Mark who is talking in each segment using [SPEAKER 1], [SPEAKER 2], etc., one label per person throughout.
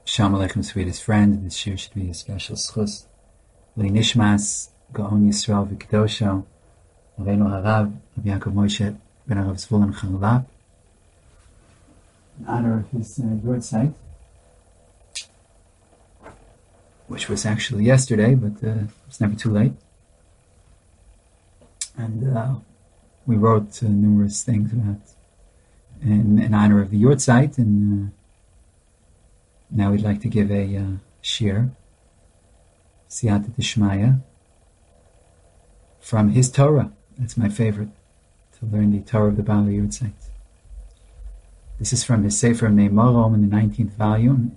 [SPEAKER 1] Shalom Aleichem, sweetest friend. This year should be a special schus. Li Nishmas, Gaon Yisrael V'Kedosho, Reinu Harav, Rabbi Yaakov Moshe ben Harav Zvulun Chanlap, in honor of his yahrzeit, which was actually yesterday, but it's never too late. And we wrote numerous things about in honor of the yahrzeit, and now we'd like to give a shir, Siyata Dishmaya, from his Torah. That's my favorite, to learn the Torah of the Baal Yahrzeit. This is from his Sefer Meimorom in the 19th volume.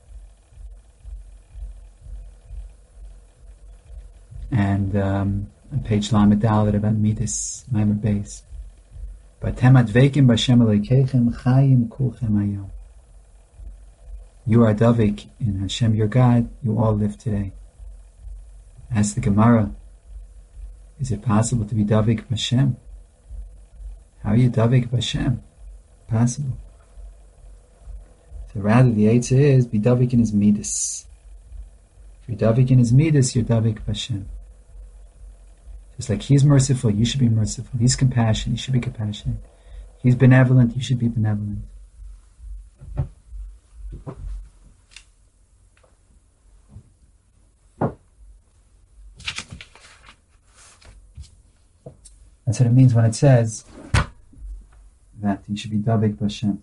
[SPEAKER 1] And on page Lamed Dalet about Midas, Maimer Beis. Batem advekim b'Hashem Elokeichem chayim kulchem hayom. You are Davik in Hashem your God, you all live today. Ask the Gemara, is it possible to be Davik b'Hashem? How are you Davik b'Hashem? Possible. So rather the answer is, be Davik in his Midas. If you're Davik in his Midas, you're Davik b'Hashem. Just like he's merciful, you should be merciful. He's compassionate, you should be compassionate. He's benevolent, you should be benevolent. That's what it means when it says that you should be Davik b'Hashem.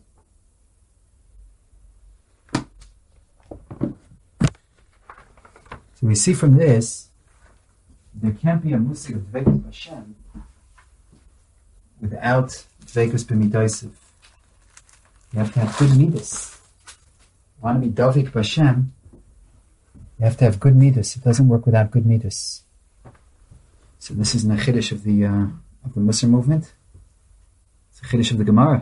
[SPEAKER 1] So we see from this, there can't be a musik of Dveikus b'Hashem without Dveikus b'Midaisiv. You have to have good midas. You want to be Davik b'Hashem, you have to have good midas. It doesn't work without good midas. So this is the chiddush of the Musar movement. It's the chiddush of the Gemara.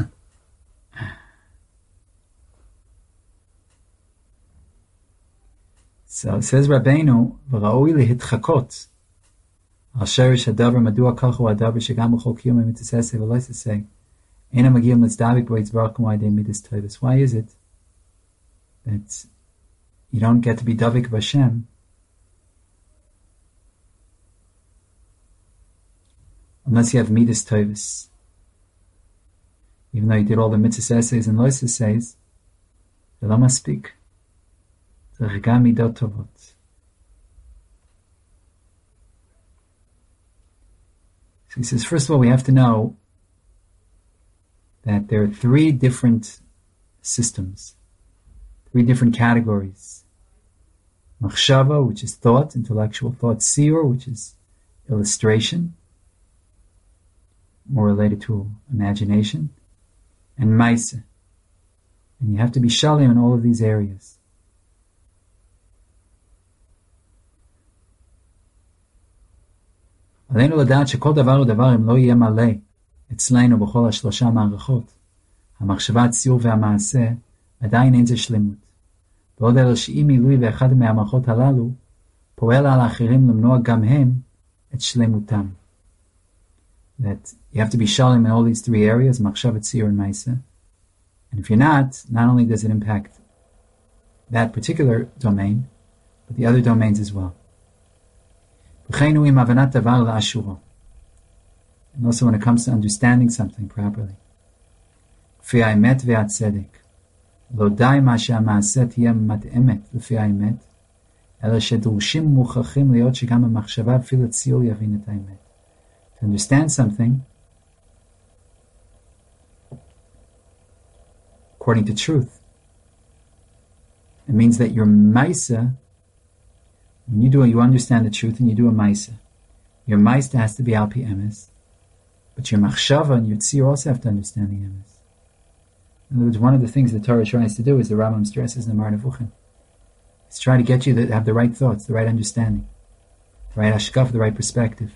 [SPEAKER 1] So it says Rabbeinu, v'ra'oi lehitchakot al sherish hadavar madua kalchu hadavar shegam b'chol kiyum mitzaseh v'loisaseh ena magiyim l'tzdavik b'yitzbarach k'moedei midas toivus. Why is it that you don't get to be Davik b'Hashem unless you have midas toivus? Even though you did all the mitzvah essays and lois essays, the lama speak. So he says, first of all, we have to know that there are three different systems, three different categories. Machshava, which is thought, intellectual thought. Siyur, which is illustration, more related to imagination. And Maisa. And you have to be shalim in all of these areas. עלינו לדעת שכל דבר ודבר אם לא יהיה מלא אצלנו בכל השלושה מערכות, המחשבה, הציור והמעשה, עדיין אין זה שלמות. ועוד אלא שאי מילוי באחד מהמערכות הללו, פועל על האחרים למנוע גם הם את שלמותם. That you have to be shalom in all these three areas, machshava, tziyur, and maisa. And if you're not only does it impact that particular domain, but the other domains as well. And also when it comes to understanding something properly. לא די מה שהמעשה תהיה מתאמת לפי האמת, אלא שדרושים מוכרחים להיות שגם המחשבה אפילו הציור יבין את האמת. To understand something according to truth, it means that your maisa, when you understand the truth and you do a maisa, your maisa has to be al pi emes, but your machshava and your tzir also have to understand the emes. In other words, one of the things the Torah tries to do is the Rambam stresses in the Mar Nevuchim. It's trying to get you to have the right thoughts, the right understanding, the right hashkaf, the right perspective.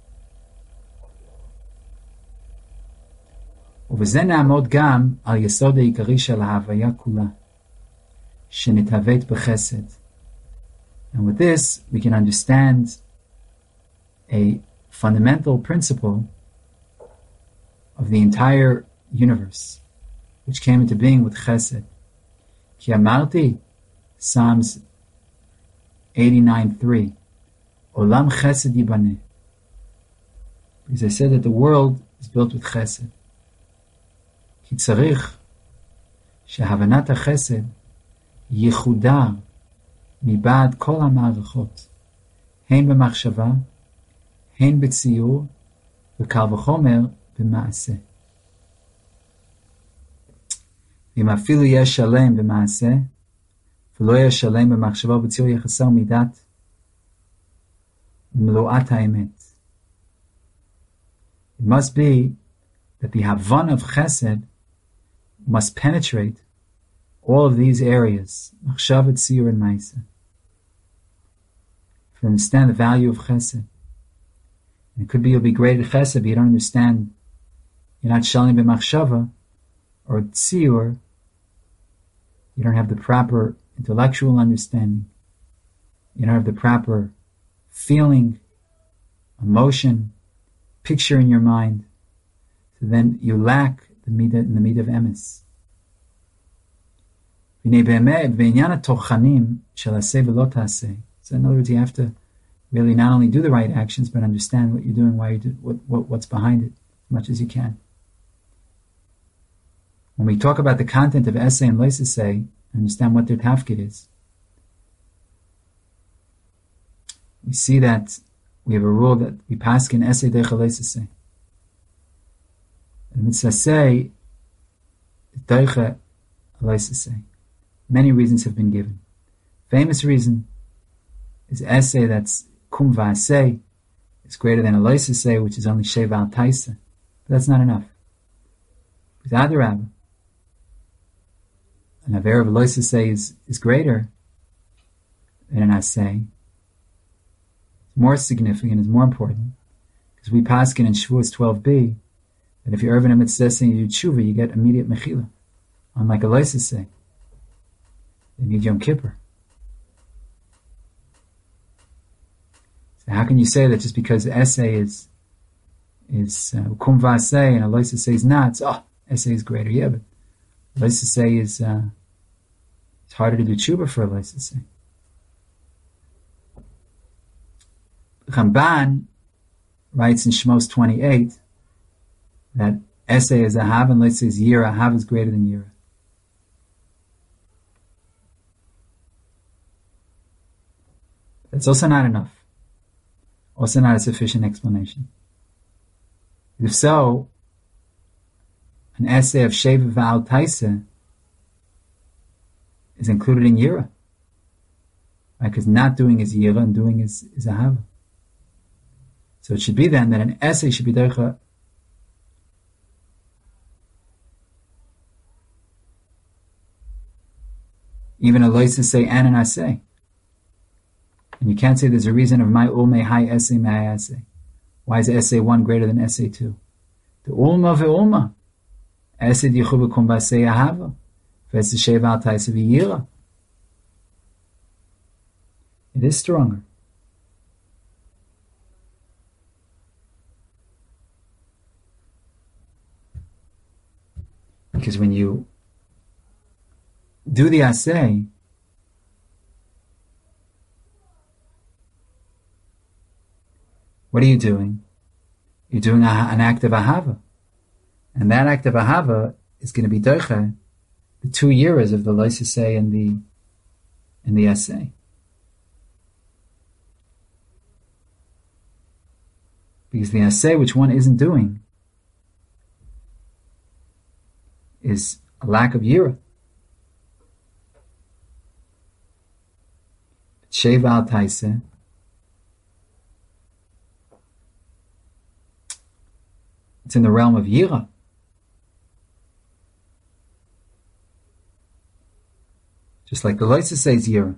[SPEAKER 1] ובזה נעמוד גם על יסוד העיקרי של ההוויה כולה, שנתהוות בחסד. And with this, we can understand a fundamental principle of the entire universe, which came into being with chesed. כי אמרתי Psalms 89:3. Olam chesed yibaneh. Because I said that the world is built with chesed. Ki tzarich shehavanat chesed yichudar mibad kol ha'ma'arachot, hein b'machshava, hein b'tziyur, v'kal v'chomer b'ma'aseh. V'im afilu yesh shalem b'ma'aseh, v'lo yesh shalem b'machshava b'tziyur yechaser midat m'lo'at ha'emet. It must be that the Havan of Chesed must penetrate all of these areas, Machshava, Tziyur, and Ma'aseh, to understand the value of Chesed. And it could be you'll be great at Chesed, but you don't understand, you're not Shalim b'Machshava, or Tziyur, you don't have the proper intellectual understanding, you don't have the proper feeling, emotion, picture in your mind, so then you lack the midah in the midah of emes. So in other words, you have to really not only do the right actions, but understand what you're doing, why you do, what's behind it, as much as you can. When we talk about the content of essay and leisesay, understand what their tafkid is. We see that we have a rule that we pass in essay deicha leisesay. The mitzvah say deicha leisesay. Many reasons have been given. Famous reason is essay that's kum va'aseh, is greater than a leisesay, which is only sheva al taisa. But that's not enough. Because adarabah, an aver of a leisesay is greater than an asay. More significant, is more important, because we paskin in Shavuos 12b that if you're ervin a mitzvah and you do tshuva, you get immediate mechila, unlike a leisesay. They need Yom Kippur. So how can you say that just because the essay is kum va'aseh and a leisesay is not? So, essay is greater, yeah, but leisesay is it's harder to do tshuva for a leisesay. Ramban writes in Shmos 28 that essay is ahav and leisesay is yira. Ahav is greater than yira. That's also not enough. Also not a sufficient explanation. If so, an essay of Sheva Va'al Taisa is included in Yira. Right? Because not doing is Yira and doing is Ahava. So it should be then that an essay should be Dercha even a leisesay and an asay. And you can't say there's a reason of my ulme high essay, my essay. Why is essay 1 greater than essay 2? The ulma ve'ulma. Essay dichuba kum b'asay ahava. V'essay sheva al taisa v'yira. It is stronger. Because when you do the asay, what are you doing? You're doing an act of ahava. And that act of ahava is going to be doicha the 2 years of the leisesay and the essay. Because the essay, which one isn't doing, is a lack of yira. Sheva al taisa, it's in the realm of yira. Just like the leisesay is yira.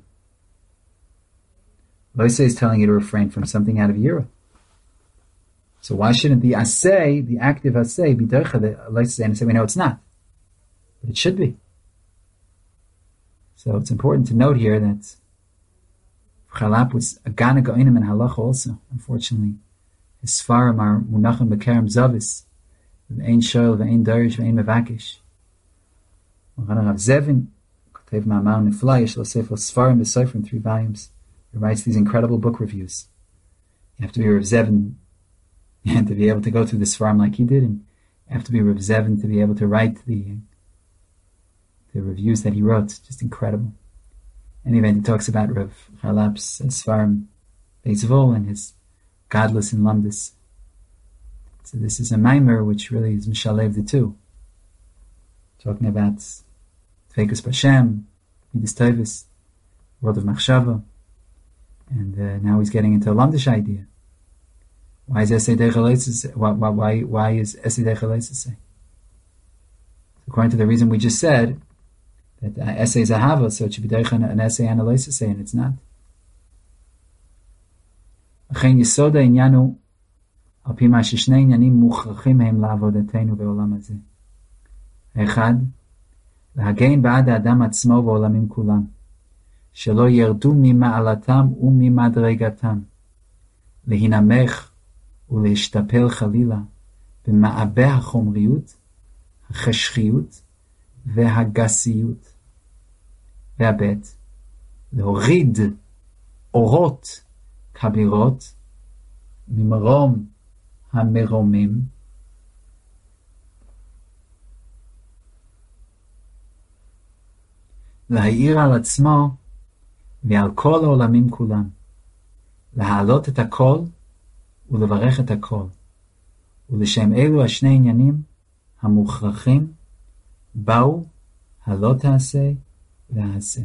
[SPEAKER 1] Leisesay is telling you to refrain from something out of yira. So why shouldn't the asay, the active asay, be doicha the leisesay and say we know it's not? But it should be. So it's important to note here that Chalap was a gana go'inim in halacha also. Unfortunately, his svarim are munachim bekerem zavis, v'ein shoel, v'ein darish, v'ein mevakish. Rav Zevin Tev Ma'amar Nifla, Yesh Lo Sefer Sfarim B'Sofrim, 3 volumes. He writes these incredible book reviews. You have to be Rav Zevin and to be able to go through the Sfarim like he did, and you have to be Rav Zevin to be able to write the reviews that he wrote. Just incredible. Anyway, he talks about Rav Charlap's Sfarim Beizvol and his godless in Lumdis. So this is a Maimer which really is Mishalev the two. Talking about Tfeikus B'Shem, Midas Tovis, world of Machshava, and now he's getting into a Lumdish idea. Why is Esei Deichel why is Esei Deichel according to the reason we just said, that Esei is a Hava, so it should be Deichel an Esei and a Leisesei, and it's not. Achen Yesoda Inyanu על פי מה ששני עניינים מוכרחים הם לעבודתנו בעולם הזה. האחד, להגן בעד האדם עצמו ועולמים כולם, שלא ירדו ממעלתם וממדרגתם, להינמך ולהשתפל חלילה במעבה החומריות, החשכיות והגסיות. והבית, להוריד אורות כבירות ממרום המרומים, להאיר על עצמו ועל כל העולמים כולם, להעלות את הכל ולברך את הכל, ולשם אלו השני עניינים המוכרחים באו הלא תעשה והעשה.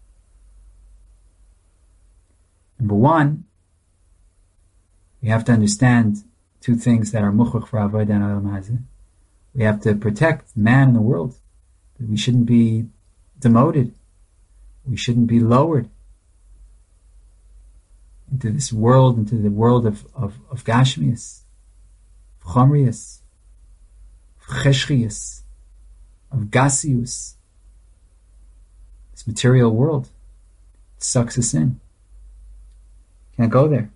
[SPEAKER 1] Number one, we have to understand two things that are mukhrach for avodah and olam hazeh. We have to protect man in the world. We shouldn't be demoted. We shouldn't be lowered into this world, into the world of Gashmias, of Chomrias, of Cheshchias, of Gasius. This material world sucks us in. Can't go there.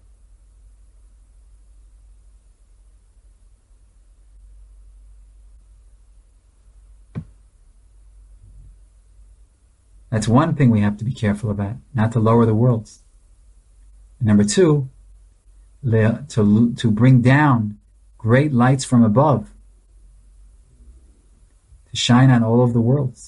[SPEAKER 1] That's one thing we have to be careful about, not to lower the worlds. And number two, to bring down great lights from above, to shine on all of the worlds,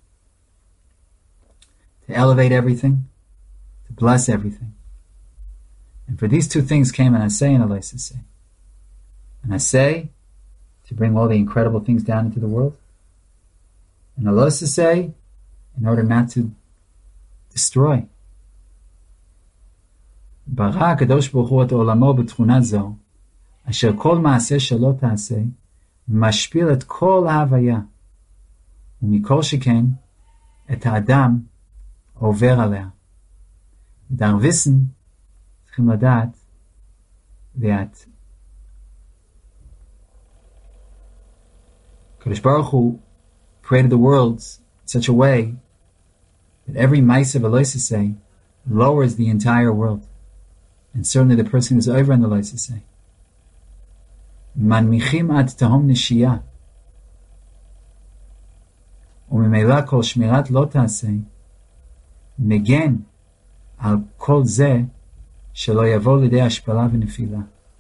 [SPEAKER 1] to elevate everything, to bless everything. And for these two things came an Asay and a Leisasay. An Asay, to bring all the incredible things down into the world, and a Leisasay, in order not to destroy. ברא הקדוש ברוך הוא את עולמו בתכונה זו, אשר כל מעשה שלא תעשה, משפיל את כל ההוויה, ומכל שכן, את האדם עובר עליה. דר wissen, צריכים לדעת, that הקדוש ברוך הוא created the worlds in such a way that every Maisa V'Loisasei lowers the entire world. And certainly the person who's over in the Loisasei. Manmichim ad tahom nishiyah. וממילא כל שמירת לא תעשה, מגן על כל זה שלא יבוא לידי השפלה ונפילה.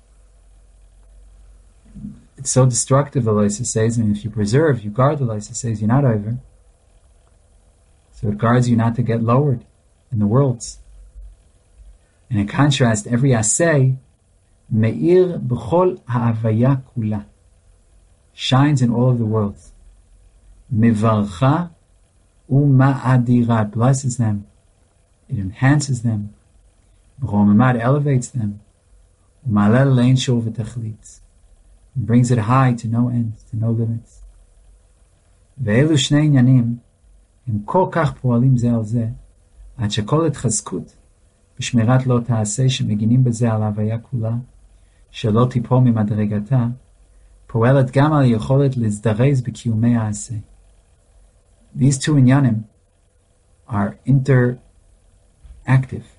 [SPEAKER 1] It's so destructive, the Loisasei, and if you preserve, you guard the Loisasei, you're not over. So it guards you not to get lowered in the worlds. And in contrast, every asay, me'ir b'chol ha'avaya kula, shines in all of the worlds. Mevarcha u'ma'adira, blesses them, it enhances them. M'romamad elevates them. U'malel lein shul v'tachlit, brings it high to no end, to no limits. Ve'elu shnei inyanim, הם כל כך פועלים זה על זה, עד שכל התחזקות בשמירת לא תעשה שמגינים בזה על ההוויה כולה, שלא תיפול ממדרגתה, פועלת גם על יכולת להזדרז בקיומי העשה. These two inyanim are interactive.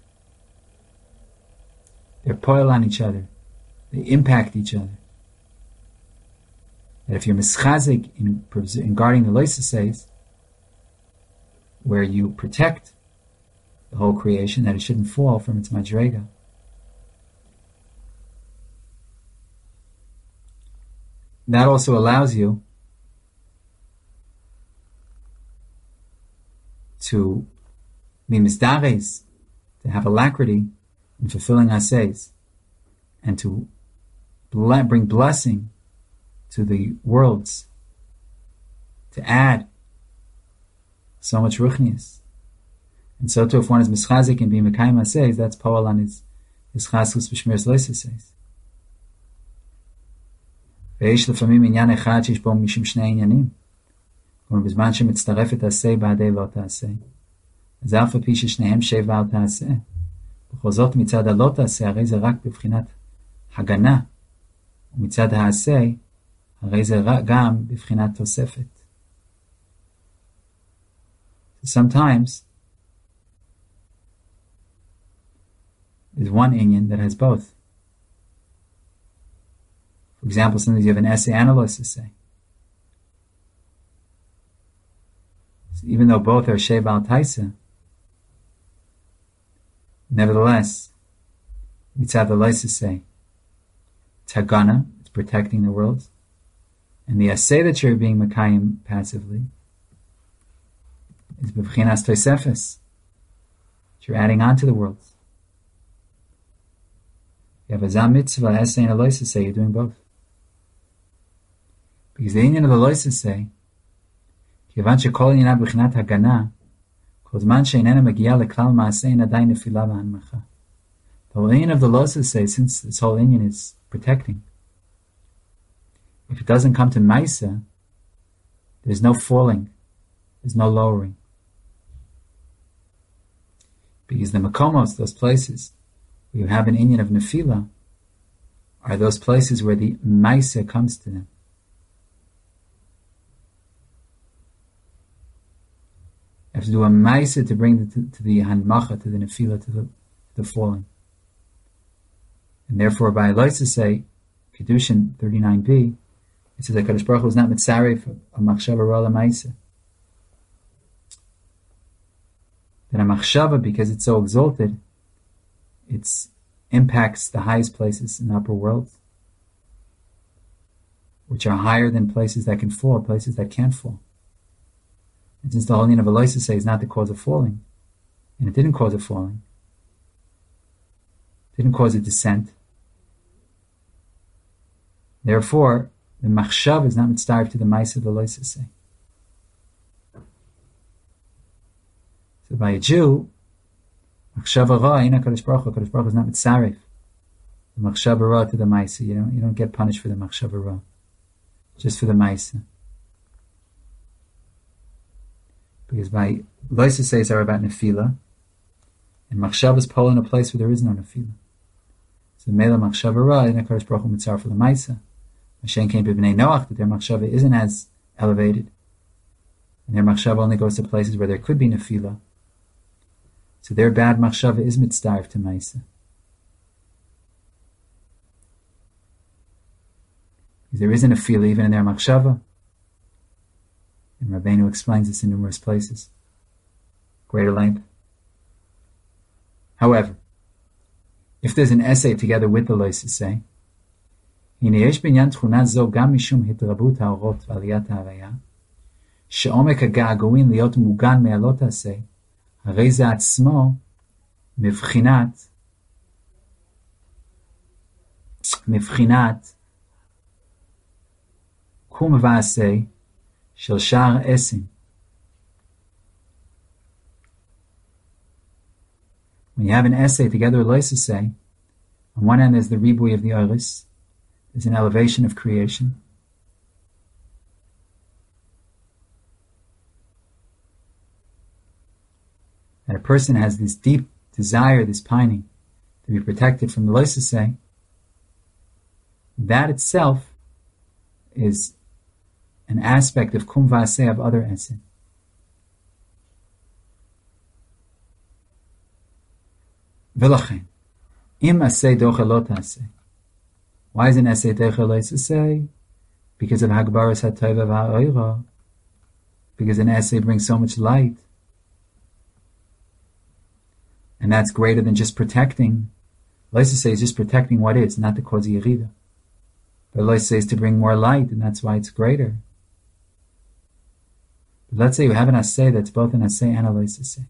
[SPEAKER 1] They're poil on each other. They impact each other. That if you're mischazik in guarding the loisaseis, where you protect the whole creation, that it shouldn't fall from its madrega. That also allows you to be misdares, to have alacrity in fulfilling assays, and to bring blessing to the worlds, to add so much ruchnius. And so too, if one is mischazik and being mekayim assays, that's poal on his chazus b'shmiras loisasays. ויש לפעמים עניין אחד שיש בו משום שני עניינים. כלומר, בזמן שמצטרפת עשה בעדי לא תעשה. אז אף על פי ששניהם שבע אל תעשה. בכל זאת מצד הלא תעשה, הרי זה רק בבחינת הגנה. ומצד העשה, הרי זה גם בבחינת תוספת. Sometimes, there's one inyan that has both. For example, sometimes you have an essay and a loisasay. So even though both are shei bal taisa, nevertheless, mitzad the loisasay, it's hagana, it's protecting the world, and the essay that you're being mekayim passively is b'vchinas toisefes. You're adding on to the world. You have a zam mitzvah, essay, and a loisasay, you're doing both. Because the inyan of the loisasay, כיוון שכל עניינה בבחינת הגנה, כל זמן שאיננה מגיעה לכלל מעשה אין עדיין נפילה והנמכה. The whole inyan of the loisasay, since this whole inyan is protecting, if it doesn't come to maisa, there's no falling, there's no lowering. Because the makomos, those places where you have an inyan of nefila, are those places where the maisa comes to them. You have to do a maisa to bring to the hanmacha, to the nefila, to the falling. And therefore, by Eloisa say, Kedushin 39b, it says that Kadosh Baruch Hu is not mitzaref a machshava ra maisa. That a machshava, because it's so exalted, it impacts the highest places in the upper world, which are higher than places that can fall, places that can't fall. And since the whole name of Eloisa say is not the cause of falling, and it didn't cause a falling, it didn't cause a descent, therefore, the machshav is not mitzdarif to the maisa of the Eloisa say. So by a Jew, machshava ra, ina Kadosh Baruch Hu is not mitzarif the machshava ra to the maisa. You don't get punished for the machshava ra, just for the maisa. Because by Loisa says are about nefila, and machshava is pole in a place where there is no nefila. So mela machshava ra, ina Kadosh Baruch Hu mitzar for the maisa. Mashen came to b'nei Noach, that their machshava isn't as elevated, and their machshava only goes to places where there could be nefila. So their bad machshava is mitzdarif to maisa. Because there isn't a nefila even in their machshava. And Rabbeinu explains this in numerous places. Greater length. However, if there's an essay together with the lois say, הנה יש בעניין תכונה זו גם משום התרבות האורות ועליית ההוויה, שעומק הגעגועים להיות מוגן מעלות עשה, הרי זה עצמו מבחינת קום ועשה של שער עשים. When you have an essay together with lois say, on one hand there's the ribui of the oris, there's an elevation of creation. And a person has this deep desire, this pining, to be protected from the loisasei. That itself is an aspect of kum v'aseh of other esin. V'lachen, im aseh docha lo ta'aseh. Why is an essay docha lo ta'aseh? Because of hagbaras ha'tova v'ha'oira. Because an essay brings so much light And that's greater than just protecting. Loisa say is just protecting what is, not the cause of Yerida. But Loisa say is to bring more light, and that's why it's greater. But let's say you have an asay that's both an asay and a Loisa say.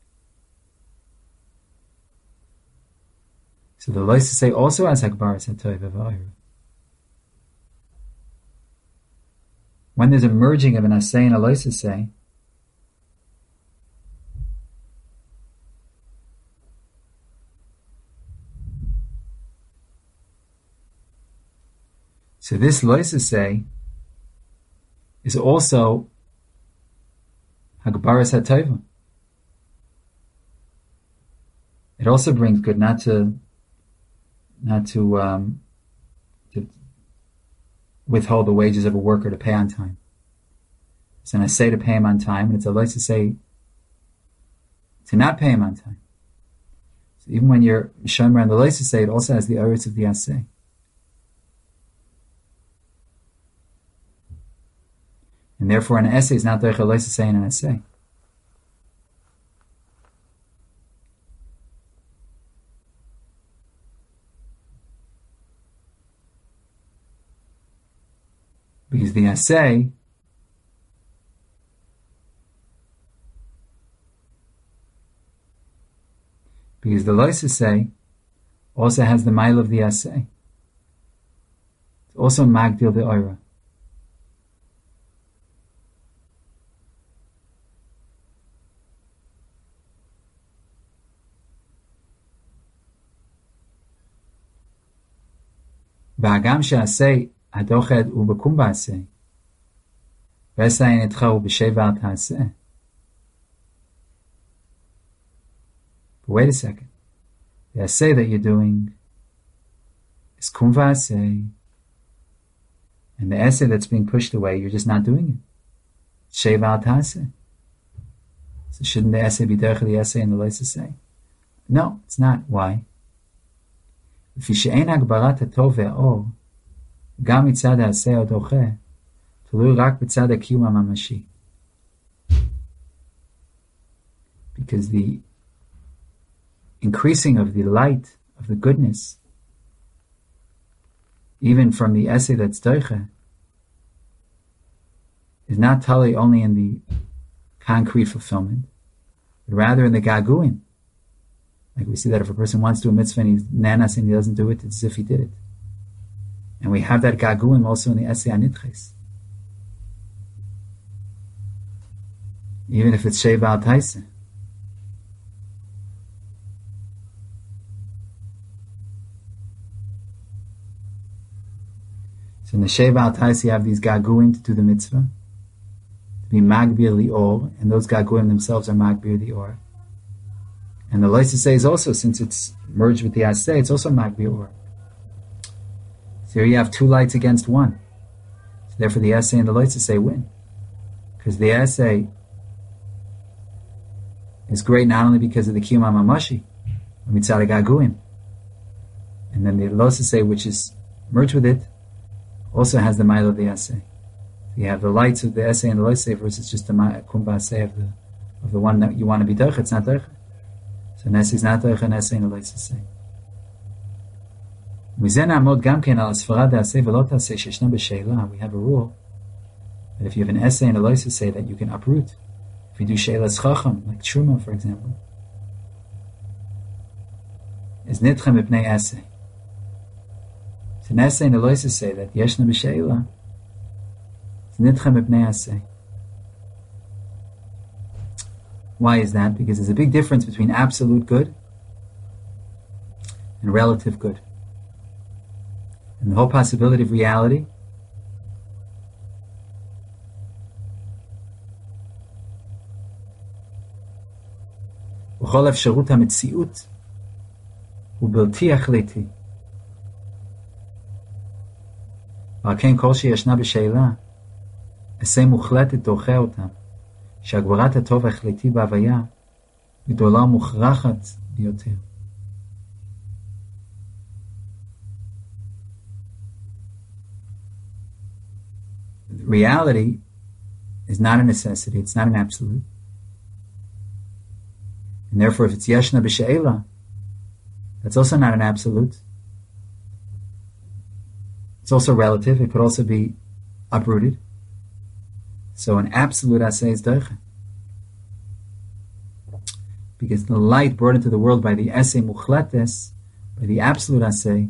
[SPEAKER 1] So the Loisa say also has Hagbaras HaTov V'Oira. When there's a merging of an asay and a Loisa say, so this Loisa say is also Hagbaras HaTov. It also brings good, not to withhold the wages of a worker to pay on time. It's an assay to pay him on time, and it's a Loisa say to not pay him on time. So even when you're shomer on the Loisa say, it also has the oris of the assay. And therefore an essay is not doich a Loisa say in an assay. Because the assay because the Loisa say also has the mile of the assay. It's also magdil the oira. והגם שהעשה הדוחד הוא בקום בעשה, ועשה נדחה הוא בשבע תעשה. But wait a second. The assay that you're doing is kum v'aseh, and the essay that's being pushed away, you're just not doing it. Sheva ta'aseh. So shouldn't the essay be derech the essay and the loisa say? No, it's not. Why? לפי שאין הגברת הטוב והאור, גם מצד העשה או דוחה, תלוי רק בצד הקיום הממשי. Because the increasing of the light, of the goodness, even from the essay that's doiche, is not tali only in the concrete fulfillment, but rather in the gaguin. Like we see that if a person wants to do a mitzvah and he's nanas and he doesn't do it, it's as if he did it. And we have that gaguin also in the essay anitches. Even if it's sheva al taisa. So in the sheva al taisa you have these gaguin to do the mitzvah, to be magbir li'or, and those gaguin themselves are magbir li'or. And the Loisa say is also, since it's merged with the Aseh, it's also Magbir Or. So here you have two lights against one. So therefore the Aseh and the Loisa say win. Because the Aseh is great not only because of the Kiyum HaMamashi, Mitzad HaGaguim, and then the Loisa say, which is merged with it, also has the Mile of the Aseh. So you have the lights of the Aseh and the Loisa versus just the Kumba Aseh of the one that you want to be Derech, it's not Derech. So Nesi is not Derech and Nesi in the Loisa say. We have a rule that if you have an essay and a Loisa say that you can uproot. If you do Sheilas Chacham, like Truma for example, is Nitchem Ipnei essay. So an essay and a Loisa say that Yeshna B'Sheila is Nitchem Ipnei essay. Why is that? Because there's a big difference between absolute good and relative good. And the whole possibility of reality וכל אפשרות המציאות הוא בלתי החלטי. ועל כן כל שישנה בשאלה, עשה מוחלטת דוחה אותם. שהגברת הטוב ההחלטי בהוויה גדולה ומוכרחת ביותר. Reality is not a necessity, it's not an absolute. And therefore, if it's Yeshna b'She'ela, that's also not an absolute. It's also relative. It could also be uprooted. So an absolute asay is Doicha. Because the light brought into the world by the asay muchletes, by the absolute asay,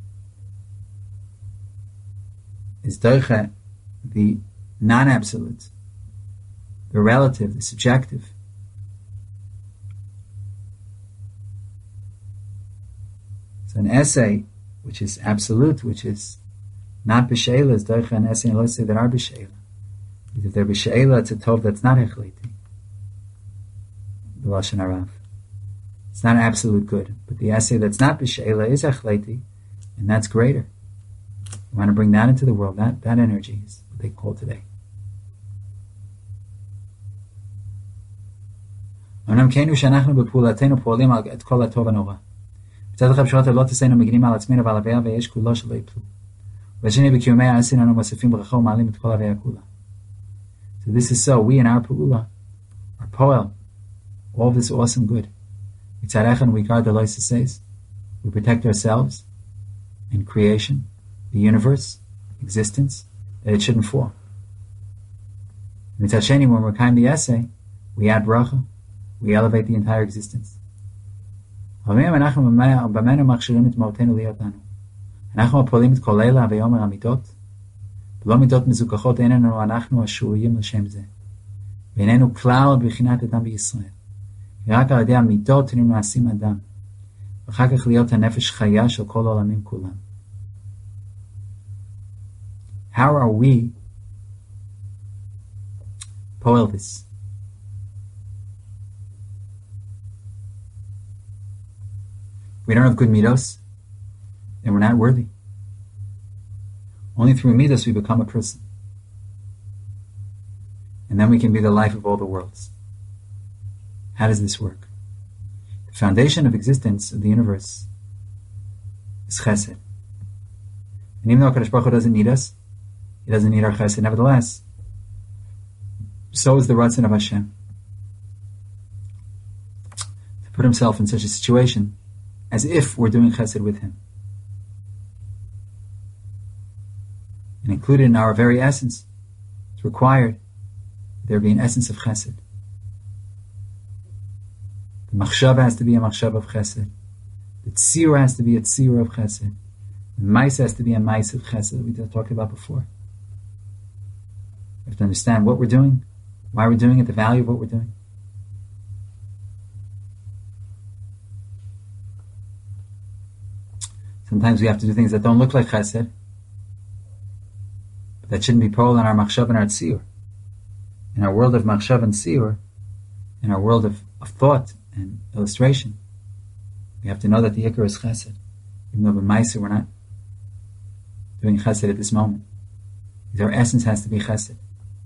[SPEAKER 1] is Doicha, the non-absolute, the relative, the subjective. So an essay, which is absolute, which is not b'she'ela, is Doicha an essay and let's say that are b'she'ela. Because if they're b'she'ela, it's a tov that's not hechleti. The Lashon Harav. It's not absolute good. But the essay that's not b'she'ela is hechleti, and that's greater. We want to bring that into the world. That energy is what they call today. אמנם כנו שאנחנו בפעולתנו פועלים את כל הטוב הנורא. מצד אחד בשעות לא תעשינו מגנים על עצמנו ועל הוויה ויש כולו שלא יפלו. ובשני בקיומי העשין אנו מוסיפים ברכה ומעלים את כל הוויה כולה. So this is so. We in our Pa'ula, our Poel, all this awesome good. Mitzad echad, we guard the Loisa says. We protect ourselves in creation, the universe, existence, that it shouldn't fall. Mitzad sheni, when we're kind the essay, we add bracha, we elevate the entire existence. אנחנו מכשירים את מהותנו להיות לנו. אנחנו הפועלים את כל לילה ויומר המידות, ולא מידות מזוכחות איננו אנחנו השרויים לשם זה. ואיננו כלל בבחינת אדם בישראל. רק על ידי המידות אנו נעשים אדם, ואחר כך להיות הנפש חיה של כל העולמים כולם. How are we poel this? We don't have good midos, and we're not worthy. Only through midos we become a person. And then we can be the life of all the worlds. How does this work? The foundation of existence of the universe is chesed. And even though HaKadosh Baruch Hu doesn't need us, He doesn't need our chesed, nevertheless, so is the Ratzon of Hashem. To put Himself in such a situation as if we're doing chesed with Him. And included in our very essence, it's required that there be an essence of chesed. The machshava has to be a machshava of chesed. The tzir has to be a tzir of chesed. The mais has to be a mais of chesed that we talked about before. We have to understand what we're doing, why we're doing it, the value of what we're doing. Sometimes we have to do things that don't look like chesed, but that shouldn't be poel in our machshav and our tziyur. In our world of machshav and tziyur, in our world of thought and illustration, we have to know that the ikar is chesed. Even though b'maisa we're not doing chesed at this moment. Because our essence has to be chesed.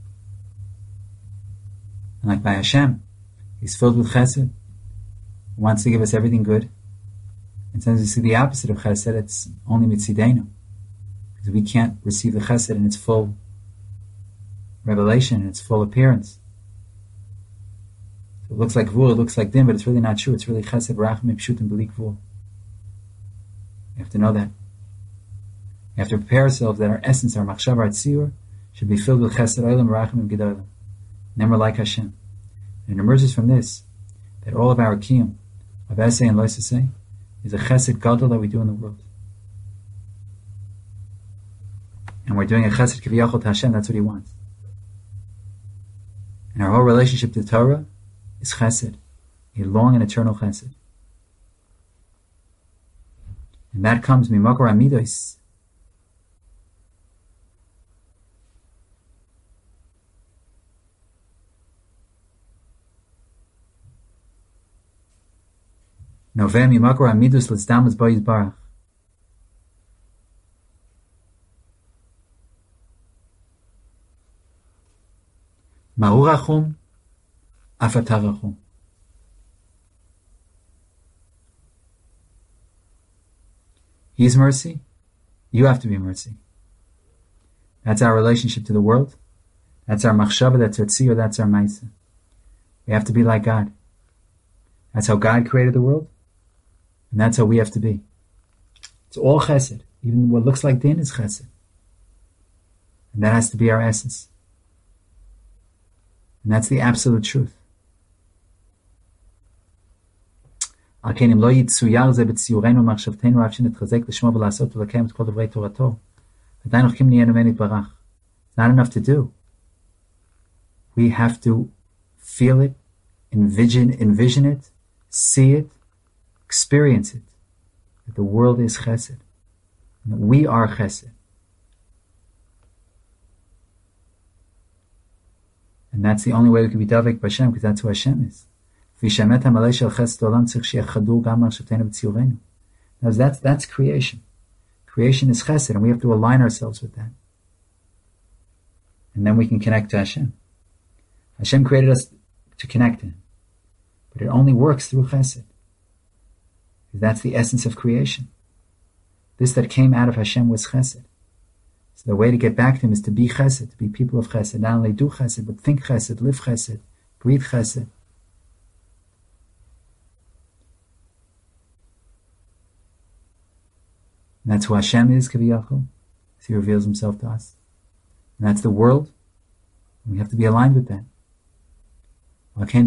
[SPEAKER 1] And like by Hashem, He's filled with chesed. He wants to give us everything good. And sometimes we see the opposite of chesed, it's only mitzidenu. Because we can't receive the chesed in its full revelation, in its full appearance. So it looks like vul, it looks like din, but it's really not true. It's really chesed, rachmim, pshut, and belik vul. We have to know that. We have to prepare ourselves that our essence, our machshav, our tziyur, should be filled with chesed, oilam, rachmim, gedolim. Then we're like Hashem. And it emerges from this, that all of our kiyum, of essay and loisasay, is a chesed gadol that we do in the world. And we're doing a chesed kiviyachol to Hashem, that's what He wants. And our whole relationship to Torah is chesed, a long and eternal chesed. And that comes mimakor amidos. Noveh mimakor amidus l'tzdamas bo yizbarach. Mahu rachum, af ata rachum. He's mercy, you have to be mercy. That's our relationship to the world. That's our machshava, that's our tziyur, that's our maisa. We have to be like God. That's how God created the world, and that's how we have to be. It's all chesed. Even what looks like din is chesed. And that has to be our essence. And that's the absolute truth. על כן אם לא יצויר זה בציורנו ומחשבתנו אף שנתחזק לשמו ולעשות ולקיים את כל דברי תורתו, עדיין רחוקים נהיינו ממנו יתברך. It's not enough to do. We have to feel it, envision it, see it, experience it. That the world is chesed. And that we are chesed. And that's the only way we can be davek b'Hashem, because that's who Hashem is. Now that's creation. Creation is chesed, and we have to align ourselves with that. And then we can connect to Hashem. Hashem created us to connect to Him. But it only works through chesed. Because that's the essence of creation. This that came out of Hashem was chesed. So the way to get back to Him is to be chesed, to be people of chesed. Not only do chesed, but think chesed, live chesed, breathe chesed. And that's who Hashem is, Kaviyachol. He reveals Himself to us. And that's the world. And we have to be aligned with that. You have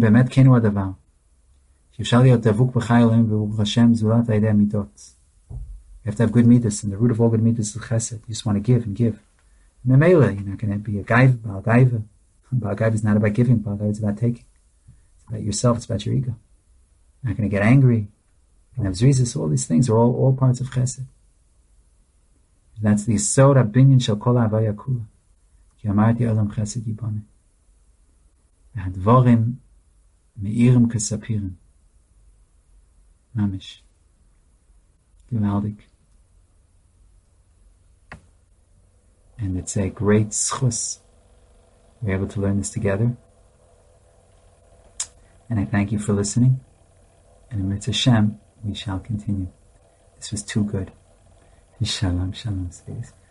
[SPEAKER 1] to have good midas, and the root of all good midas is chesed. You just want to give and give. And Memela, you're not going to be a gaiva, Baal Gaiva. Baal Gaiva is not about giving, Baal Gaiva is about taking. It's about yourself, it's about your ego. You're not going to get angry. You're going to have zrizis. All these things are all parts of chesed. That's the Yisod HaBinyan Shel Kol Havaya Kula. Ki amarti Olam Chesed Yiboneh. V'hadvorim me'irim kesapirim. Mamish. Gewaldig. And it's a great schus. We're able to learn this together. And I thank you for listening. And in Mitzvah Hashem, we shall continue. This was too good. Shalom, shalom, space.